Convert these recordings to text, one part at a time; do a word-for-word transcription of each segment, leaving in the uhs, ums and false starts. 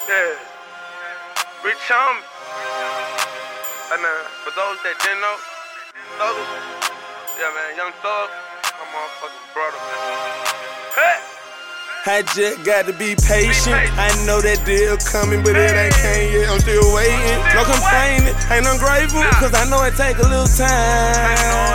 Yeah. Rich homie. And uh, for those that didn't know, Thug. Yeah, man, Young Thug, my motherfucking brother, man. Hey! I just got to be patient. I know that deal coming, but it ain't came yet. I'm still waiting. No complaining, ain't ungrateful, cause I know it take a little time.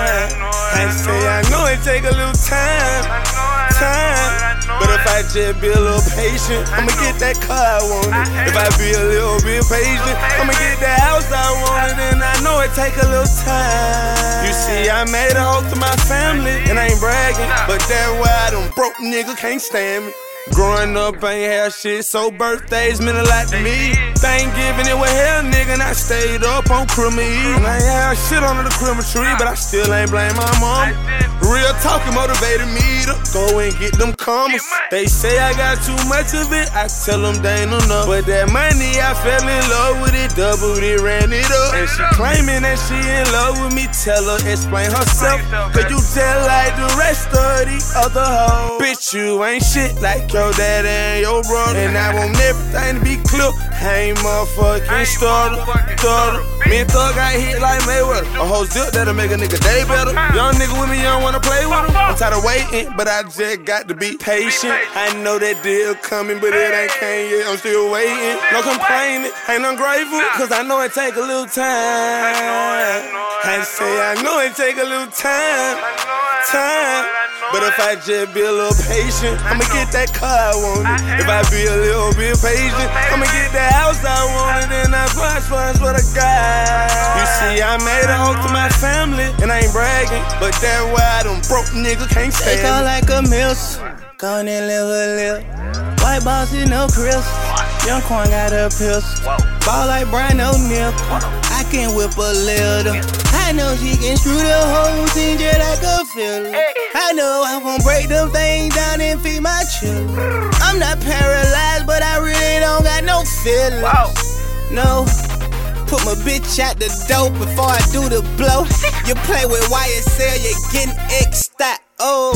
I say I know it take a little time. Time. But if I just be a little patient, I'ma get that car I wanted. If I be a little bit patient, I'ma get that house I wanted. And I know it take a little time. You see, I made a oath to my family, and I ain't bragging, but that's why them broke niggas can't stand me. Growing up, I ain't had shit, so birthdays meant a lot to me. Thanksgiving, it was hell, nigga, and I stayed up on Christmas Eve. And I ain't had shit under the Christmas tree, but I still ain't blame my mom. Real talking motivated me to go and get them commas. They say I got too much of it, I tell them they ain't enough. But that money, I fell in love with it, doubled it, ran it up. And she claiming that she in love with me, tell her, explain herself. Cause you just like the rest of the other hoes. Bitch, you ain't shit like your daddy and your brother. And I want everything to be clear, I ain't motherfucking starter, starter. Me and Thug got hit like Mayweather. A whole zip that'll make a nigga day better. Young nigga with me, you don't wanna play with him. I'm tired of waiting, but I just got to be patient. I know that deal coming, but it ain't came yet. I'm still waiting. No complaining, ain't ungrateful, cause I know it take a little time. I say I know it take a little time. Time. But if I just be a little patient, I'ma get that car I wanted. If I be a little bit patient, I'ma get that house I wanted. And I punch funds what I got. You see, I made a oath to my family, and I ain't bragging, but that's why them broke niggas can't stand me. Take her like a miss, go on and live a live. White boss in no Chris, Young Quan got a pistol. Ball like Brian O'Neal, I can whip a little. I know she can screw the whole thing just like a fiddle. I know I'm gon' break them things down and feed my children. I'm not paralyzed, but I really don't got no feelings. No, put my bitch out the door before I do the blow. You play with Y S L, you're getting X-Stat. Oh,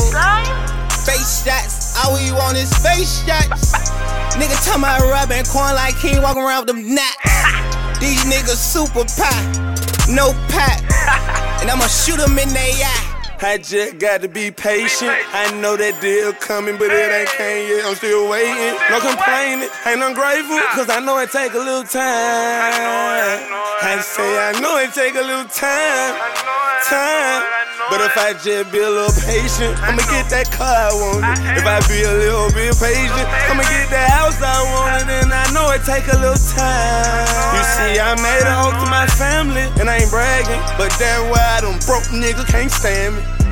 face shots, all we want is face shots. Nigga talking about robbing corn like he ain't walking around with them knots. These niggas super pie, no pat, and I'ma shoot them in they eye. I just got to be patient. I know that deal coming, but it ain't came yet. I'm still waiting. No complaining, ain't ungrateful, cause I know it take a little time. I say I know it take a little time. Time. But if I just be a little patient, I'ma get that car I wanted. If I be a little bit patient, I'ma get that house I wanted. And I know it take a little time. You see, I made a oath to my family, and I ain't bragging, but that's why them broke niggas can't stand me.